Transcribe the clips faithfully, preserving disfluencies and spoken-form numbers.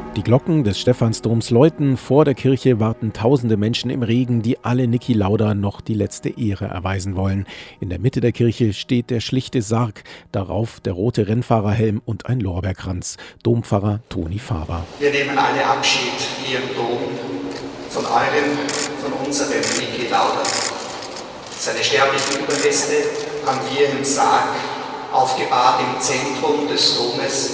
Die Glocken des Stephansdoms läuten, vor der Kirche warten tausende Menschen im Regen, die alle Niki Lauda noch die letzte Ehre erweisen wollen. In der Mitte der Kirche steht der schlichte Sarg, darauf der rote Rennfahrerhelm und ein Lorbeerkranz. Dompfarrer Toni Faber. Wir nehmen alle Abschied hier im Dom von eurem, von unserem Niki Lauda. Seine sterblichen Überreste haben wir im Sarg aufgebahrt im Zentrum des Domes,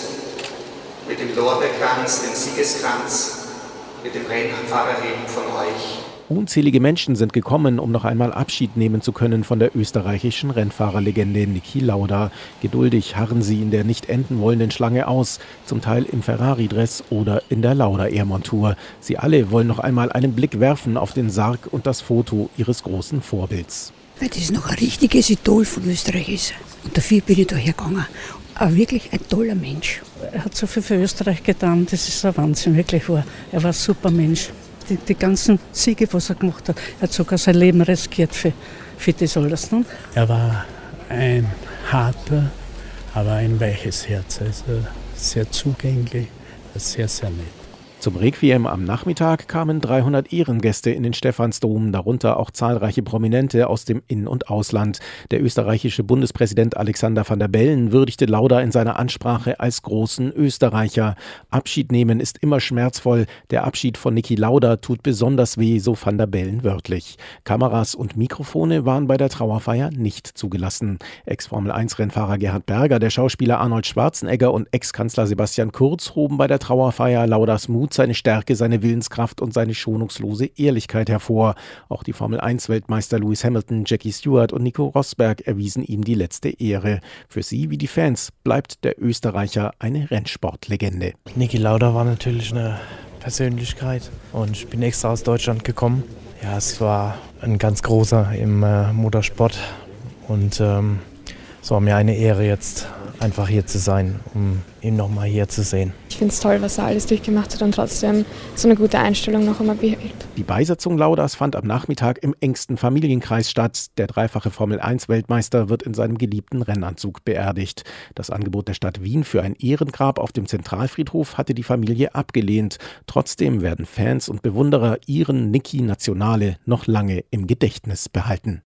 mit dem Lorbeerkranz, dem Siegeskranz, mit dem Rennfahrerhelm von euch. Unzählige Menschen sind gekommen, um noch einmal Abschied nehmen zu können von der österreichischen Rennfahrerlegende Niki Lauda. Geduldig harren sie in der nicht enden wollenden Schlange aus, zum Teil im Ferrari-Dress oder in der Lauda-Ehrmontur. Sie alle wollen noch einmal einen Blick werfen auf den Sarg und das Foto ihres großen Vorbilds. Weil das noch ein richtiges Idol von Österreich ist. Und dafür bin ich da hergegangen. Aber wirklich ein toller Mensch. Er hat so viel für Österreich getan, das ist ein Wahnsinn, wirklich wahr. Er war ein super Mensch. Die, die ganzen Siege, was er gemacht hat, er hat sogar sein Leben riskiert für, für das alles. Ne? Er war ein harter, aber ein weiches Herz. Also sehr zugänglich, sehr, sehr nett. Zum Requiem am Nachmittag kamen dreihundert Ehrengäste in den Stephansdom, darunter auch zahlreiche Prominente aus dem In- und Ausland. Der österreichische Bundespräsident Alexander Van der Bellen würdigte Lauda in seiner Ansprache als großen Österreicher. Abschied nehmen ist immer schmerzvoll. Der Abschied von Niki Lauda tut besonders weh, so Van der Bellen wörtlich. Kameras und Mikrofone waren bei der Trauerfeier nicht zugelassen. Ex-Formel eins Rennfahrer Gerhard Berger, der Schauspieler Arnold Schwarzenegger und Ex-Kanzler Sebastian Kurz hoben bei der Trauerfeier Laudas Mut, seine Stärke, seine Willenskraft und seine schonungslose Ehrlichkeit hervor. Auch die Formel eins Weltmeister Lewis Hamilton, Jackie Stewart und Nico Rosberg erwiesen ihm die letzte Ehre. Für sie wie die Fans bleibt der Österreicher eine Rennsportlegende. Niki Lauda war natürlich eine Persönlichkeit und ich bin extra aus Deutschland gekommen. Ja, es war ein ganz großer im äh, Motorsport und ähm, es war mir eine Ehre, jetzt einfach hier zu sein, um ihn nochmal hier zu sehen. Ich finde es toll, was er alles durchgemacht hat und trotzdem so eine gute Einstellung noch immer behält. Die Beisetzung Laudas fand am Nachmittag im engsten Familienkreis statt. Der dreifache Formel eins Weltmeister wird in seinem geliebten Rennanzug beerdigt. Das Angebot der Stadt Wien für ein Ehrengrab auf dem Zentralfriedhof hatte die Familie abgelehnt. Trotzdem werden Fans und Bewunderer ihren Niki Nationale noch lange im Gedächtnis behalten.